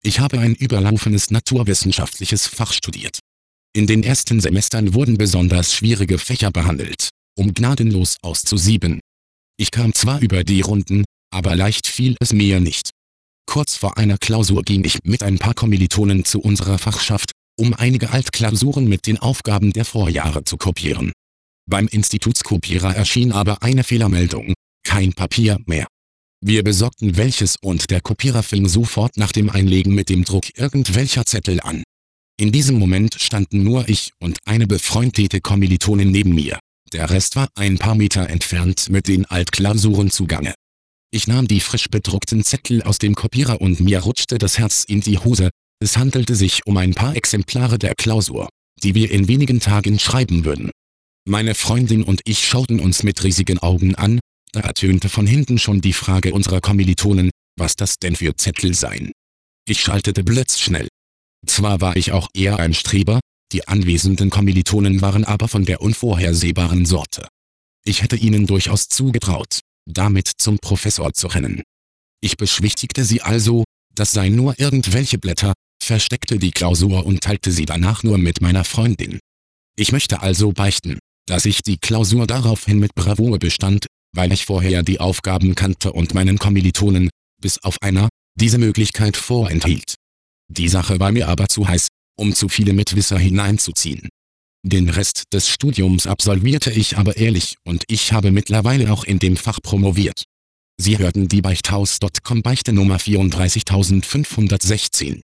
Ich habe ein überlaufendes naturwissenschaftliches Fach studiert. In den ersten Semestern wurden besonders schwierige Fächer behandelt, um gnadenlos auszusieben. Ich kam zwar über die Runden, aber leicht fiel es mir nicht. Kurz vor einer Klausur ging ich mit ein paar Kommilitonen zu unserer Fachschaft, um einige Altklausuren mit den Aufgaben der Vorjahre zu kopieren. Beim Institutskopierer erschien aber eine Fehlermeldung: kein Papier mehr. Wir besorgten welches und der Kopierer fing sofort nach dem Einlegen mit dem Druck irgendwelcher Zettel an. In diesem Moment standen nur ich und eine befreundete Kommilitonin neben mir. Der Rest war ein paar Meter entfernt mit den Altklausuren zugange. Ich nahm die frisch bedruckten Zettel aus dem Kopierer und mir rutschte das Herz in die Hose. Es handelte sich um ein paar Exemplare der Klausur, die wir in wenigen Tagen schreiben würden. Meine Freundin und ich schauten uns mit riesigen Augen an, da ertönte von hinten schon die Frage unserer Kommilitonen, was das denn für Zettel seien. Ich schaltete blitzschnell. Zwar war ich auch eher ein Streber, die anwesenden Kommilitonen waren aber von der unvorhersehbaren Sorte. Ich hätte ihnen durchaus zugetraut, damit zum Professor zu rennen. Ich beschwichtigte sie also, das seien nur irgendwelche Blätter, versteckte die Klausur und teilte sie danach nur mit meiner Freundin. Ich möchte also beichten, dass ich die Klausur daraufhin mit Bravour bestand, weil ich vorher die Aufgaben kannte und meinen Kommilitonen, bis auf einer, diese Möglichkeit vorenthielt. Die Sache war mir aber zu heiß, um zu viele Mitwisser hineinzuziehen. Den Rest des Studiums absolvierte ich aber ehrlich und ich habe mittlerweile auch in dem Fach promoviert. Sie hörten die Beichthaus.com Beichte Nummer 34516.